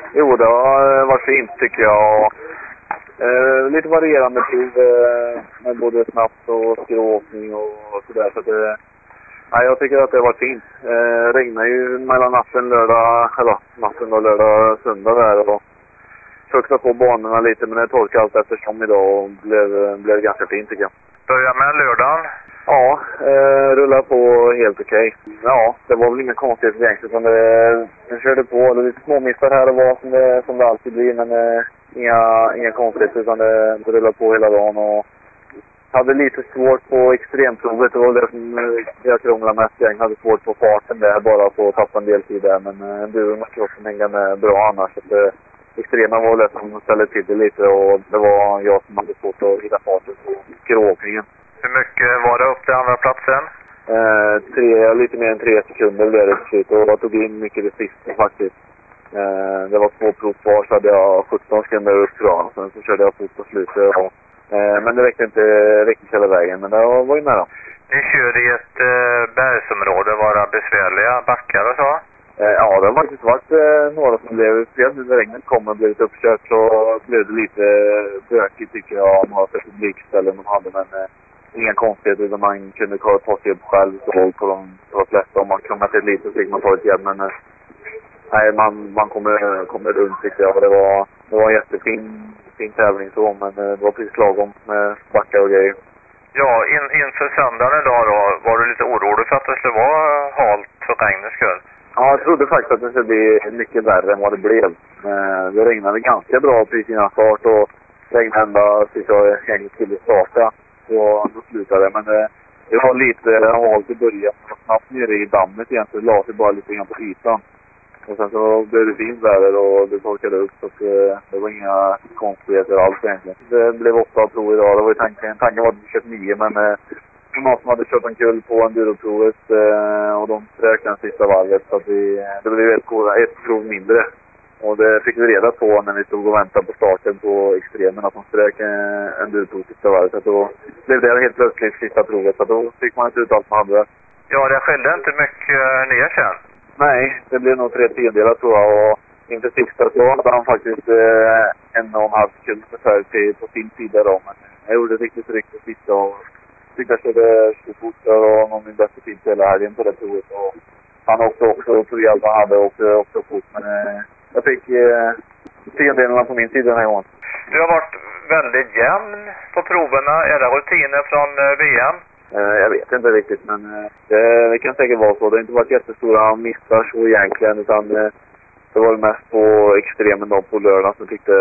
Jo, det har varit fint tycker jag. Och, lite varierande prov med både snabbt och skrååkning och sådär. Så det, nej, jag tycker att det har varit fint. Regnade ju mellan natten och lördag söndag där och fuktade på banorna lite, men det torkade allt eftersom idag och blev ganska fint tycker jag. Börja med lördagen? Ja, rullar på helt okej. Ja, det var väl inga konstigheter egentligen, utan det körde på lite småmissar här och var som det alltid blir, men inga konstigheter, utan det rullar på hela dagen och hade lite svårt på extremprovet. Det var det som jag krånglade mest. Jag hade svårt på farten där, bara på att tappa en del tid där, men buren och kroppen hängde med bra annars. Så extremen var det som ställde till det lite och det var jag som hade svårt att hitta farten på skrååkningen. Hur mycket var det upp till andra platsen? Lite mer än 3 sekunder blev det till slut och jag tog in mycket det sista faktiskt. Det var 2 prov kvar så hade jag 17 sekunder upp tror jag. Sen så körde jag fort på slutet. Men det räckte inte riktigt hela vägen, men det var ju nära. Ni kör i ett bergsområde, var det besvärliga backar och så? Ja, det har faktiskt varit några som blev, speciellt när regnet kom och blivit uppkört så blev det lite bökigt tycker jag. Några publikställen de hade, men inga konstigheter utan man kunde ta sig upp själv så på de flesta. Om man krånglat till lite så fick man ta ett igen, men nej, man kommer runt tycker jag. Och det var en jättefin tävling så, men det var precis lagom med backar och grejer. Ja, inför söndagen idag då, var du lite orolig för att det skulle vara halt för regnets skull? Ja, jag trodde faktiskt att det skulle bli mycket värre än vad det blev. Det regnade ganska bra precis innan start och regnade ända tills jag egentligen skulle starta. Så då slutade det, men det var lite halt i början. Det var snabbt nere i dammet egentligen, det la sig bara lite grann på ytan. Och sen så blev det fint väder och det torkade upp så det var inga konstigheter alls egentligen. Det blev 8 prov idag, det var ju tanken var att vi kört 9 men någon som hade kört en kull på enduroprovet och de strök den sista varvet så att det blev ett prov mindre. Och det fick vi reda på när vi stod och väntade på starten på extremen att de strök enduroprovet sista varvet. Så då blev det helt plötsligt sista provet så då fick man inte ut allt man hade. Ja, det skilde inte mycket ner sen. Nej, det blev nog 3 tiondelar tror jag och inför sista så hade han faktiskt 1,5 sekund ungefär på sin sida då. Men jag gjorde riktigt sista och tyckte jag körde fort och någon min bästa tid hela helgen på det provet. Och han åkte också tog hjälp han hade och också fort, men jag fick tiondelarna på min sida den här gången. Du har varit väldigt jämn på proverna. Är det rutiner från VM? Jag vet inte riktigt, men det kan säkert vara så. Det har inte varit jättestora missar så egentligen, utan det var mest på extremen då på lördag som tyckte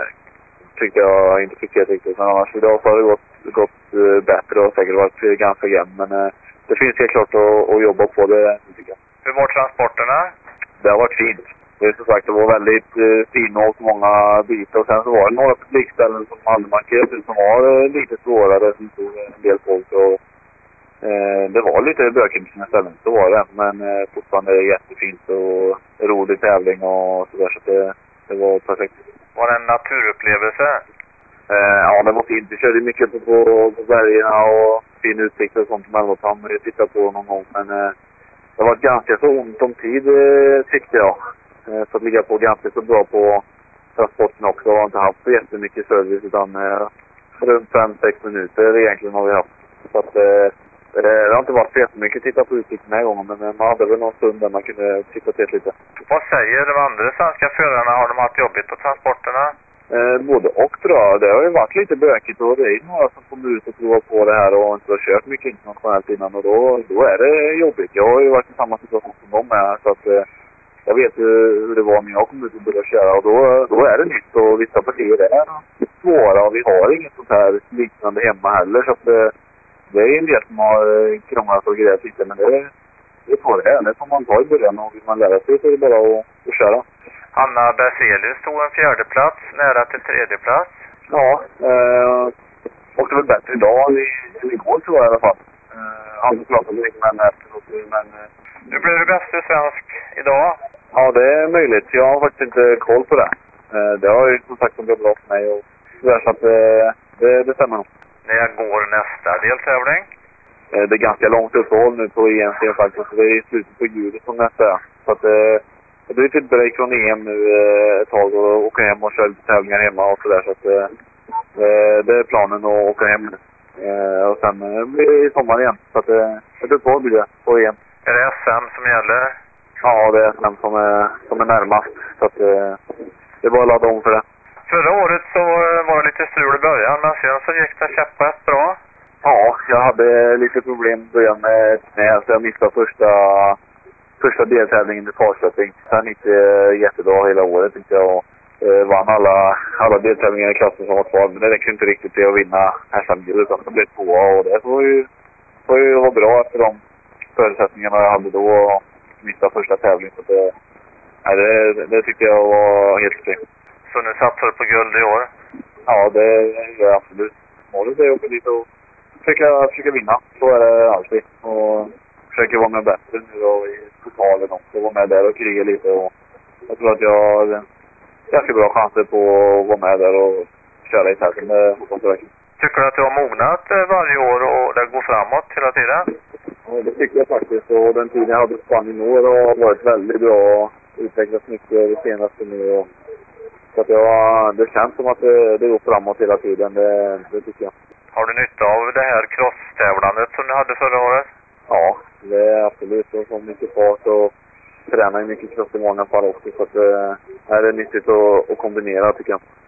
jag inte fick det riktigt. Men annars idag så har det gått bättre och säkert varit ganska jämnt. Men det finns helt klart att jobba på det, tycker jag. Hur var transporterna? Det har varit fint. Det är som sagt, det var väldigt fint och många bitar. Och sen så var det några publikställen som hade markerat som var lite svårare. Som stod en del folk och det var lite bökigt på sina ställen, så var det. Men fortfarande jättefint och rolig tävling och sådär. Så det var perfekt. Var det en naturupplevelse? Ja, det var fint. Vi körde mycket på bergen och fin utsikt och sånt mellan oss. Vi tittade på någon gång. Men det var ganska så ont om tid tyckte jag. Så att ligga på ganska så bra på transporten också. Jag har inte haft så jättemycket service utan runt 5-6 minuter egentligen har vi haft. Så att det har inte varit så jättemycket att titta på utsikten den här gången, men man hade väl någon stund där man kunde titta till lite. Vad säger de andra svenska förarna? Har de haft jobbigt på transporterna? Både och tror jag. Det har ju varit lite bökigt och det är några som kommer ut och provar på det här och inte har kört mycket internationellt innan och då är det jobbigt. Jag har ju varit i samma situation som de är så att jag vet ju hur det var när jag kom ut och började köra och då är det nytt och vissa partier är svåra och vi har inget sånt här liknande hemma heller så att det är en del som har krånglat och grejat lite, men det får det får man ta i början och vill man lära sig så är det bara att köra. Anna Berzelius stod en 4:e plats, nära till 3:e plats. Ja, åkte väl bättre idag än igår tror jag i alla fall. Han pratade lite med henne efteråt, men Nu blev du bästa svensk idag. Ja, det är möjligt. Jag har faktiskt inte koll på det. Det har ju som sagt gått bra för mig och så att det stämmer nog. När går nästa deltävling? Det är ganska långt uppehåll nu på EMC faktiskt. Det är i slutet på juli som nästa. Så att det det är ett break från EM nu ett tag och åka hem och köra lite tävlingar hemma och sådär. Så att det är planen att åka hem nu. Och sen blir det i sommar igen. Så att ett uppehåll blir det på EM. Är det SM som gäller? Ja, det är SM som är närmast. Så att det är bara att ladda om för det. Förra året så var det lite strul i början, men sen så gick det käpprätt bra. Ja, jag hade lite problem i början med knä, så jag missade första deltävlingen i Falköping. Sen gick det jättebra hela året tyckte jag och vann alla deltävlingar i klassen som var kvar. Men det räcker inte riktigt till att vinna SM-guld utan det blev 2 och det får ju vara bra efter de förutsättningarna jag hade då och missa första tävlingen. Så det tyckte jag var helt okej. Så nu satsar du på guld i år? Ja, det gör jag absolut. Målet är att åka dit och försöka vinna. Så är det alltid. Och försöker vara med bättre nu då i totalen också. Vara med där och kriga lite. Och jag tror att jag har ganska bra chanser på att vara med där och köra i tävling. Det hoppas jag verkligen. Tycker du att du har mognat varje år och det går framåt hela tiden? Ja, det tycker jag faktiskt. Och den tiden jag hade i Spanien i år har varit väldigt bra och utvecklats mycket det senaste nu. Och så att det känns som att det går framåt hela tiden. Det tycker jag. Har du nytta av det här crosstävlandet som du hade förra året? Ja, det är absolut. Och så mycket fart och tränar mycket cross i många fall också. Så att det är nyttigt att kombinera tycker jag.